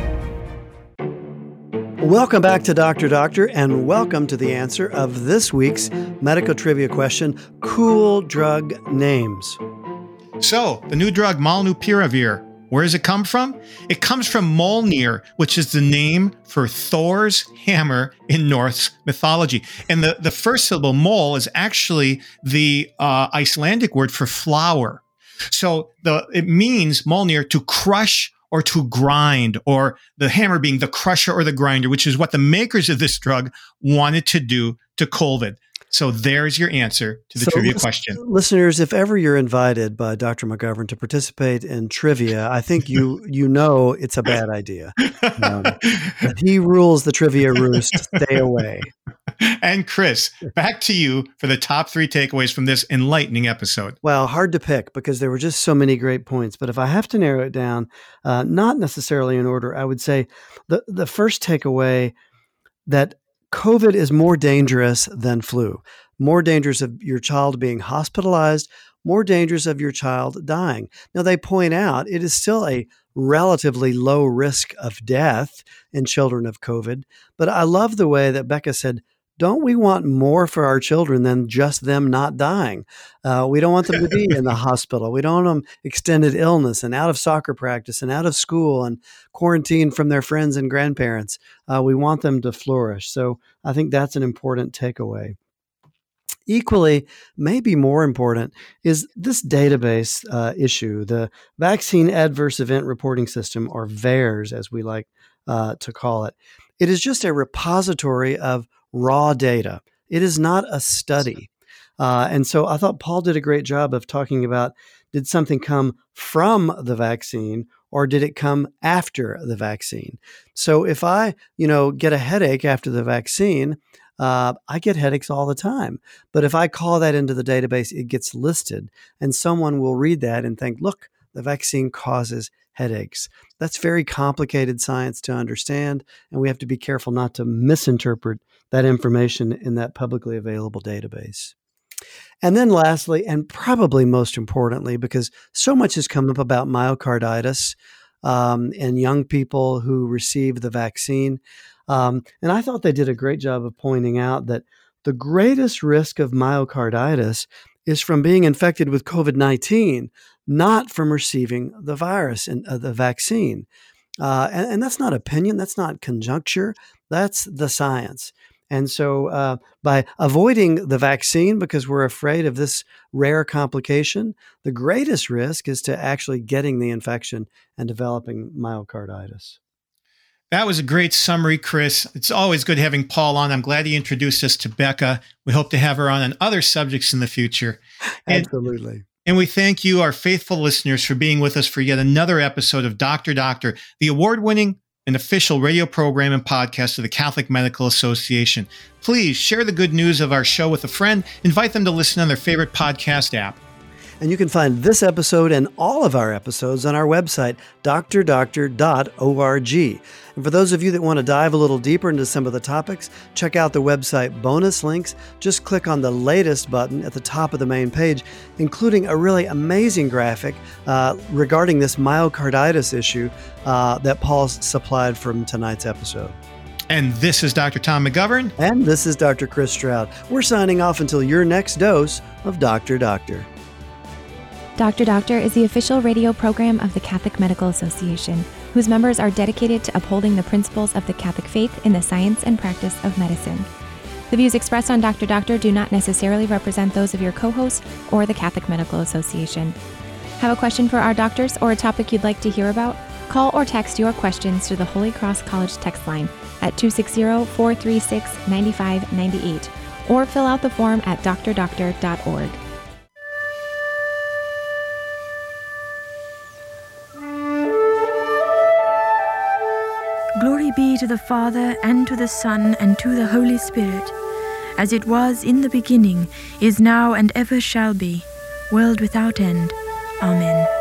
Welcome back to Doctor Doctor, and welcome to the answer of this week's medical trivia question, cool drug names. So, the new drug Molnupiravir, where does it come from? It comes from Mjolnir, which is the name for Thor's hammer in Norse mythology. And the, the first syllable, mol, is actually the uh, Icelandic word for flower. So the it means Mjolnir to crush or to grind, or the hammer being the crusher or the grinder, which is what the makers of this drug wanted to do to COVID. So there's your answer to the so trivia listen, question. Listeners, if ever you're invited by Doctor McGovern to participate in trivia, I think you you know it's a bad idea. Um, if he rules the trivia roost, stay away. And Chris, back to you for the top three takeaways from this enlightening episode. Well, hard to pick because there were just so many great points. But if I have to narrow it down, uh, not necessarily in order, I would say the, the first takeaway that COVID is more dangerous than flu, more dangerous of your child being hospitalized, more dangerous of your child dying. Now, they point out it is still a relatively low risk of death in children of COVID, but I love the way that Becca said, don't we want more for our children than just them not dying? Uh, we don't want them to be in the hospital. We don't want them extended illness and out of soccer practice and out of school and quarantined from their friends and grandparents. Uh, we want them to flourish. So I think that's an important takeaway. Equally, maybe more important, is this database uh, issue, the Vaccine Adverse Event Reporting System, or VAERS, as we like uh, to call it. It is just a repository of raw data. It is not a study. Uh, and so I thought Paul did a great job of talking about, did something come from the vaccine or did it come after the vaccine? So if I, you know, get a headache after the vaccine, uh, I get headaches all the time. But if I call that into the database, it gets listed and someone will read that and think, look, the vaccine causes headaches. That's very complicated science to understand, and we have to be careful not to misinterpret that information in that publicly available database. And then lastly, and probably most importantly, because so much has come up about myocarditis um, in young people who receive the vaccine, um, and I thought they did a great job of pointing out that the greatest risk of myocarditis is from being infected with COVID nineteen, not from receiving the virus and uh, the vaccine. Uh, and, and that's not opinion. That's not conjecture. That's the science. And so uh, by avoiding the vaccine because we're afraid of this rare complication, the greatest risk is to actually getting the infection and developing myocarditis. That was a great summary, Chris. It's always good having Paul on. I'm glad he introduced us to Becca. We hope to have her on on other subjects in the future. And, Absolutely. And we thank you, our faithful listeners, for being with us for yet another episode of Doctor Doctor, the award-winning and official radio program and podcast of the Catholic Medical Association. Please share the good news of our show with a friend. Invite them to listen on their favorite podcast app. And you can find this episode and all of our episodes on our website, d r doctor dot org. And for those of you that want to dive a little deeper into some of the topics, check out the website bonus links. Just click on the latest button at the top of the main page, including a really amazing graphic uh, regarding this myocarditis issue uh, that Paul supplied from tonight's episode. And this is Doctor Tom McGovern. And this is Doctor Chris Stroud. We're signing off until your next dose of Doctor Doctor. Doctor Doctor is the official radio program of the Catholic Medical Association, whose members are dedicated to upholding the principles of the Catholic faith in the science and practice of medicine. The views expressed on Doctor Doctor do not necessarily represent those of your co-host or the Catholic Medical Association. Have a question for our doctors or a topic you'd like to hear about? Call or text your questions to the Holy Cross College text line at two six zero, four three six, nine five nine eight or fill out the form at d r doctor dot org. Glory be to the Father, and to the Son, and to the Holy Spirit, as it was in the beginning, is now, and ever shall be, world without end. Amen.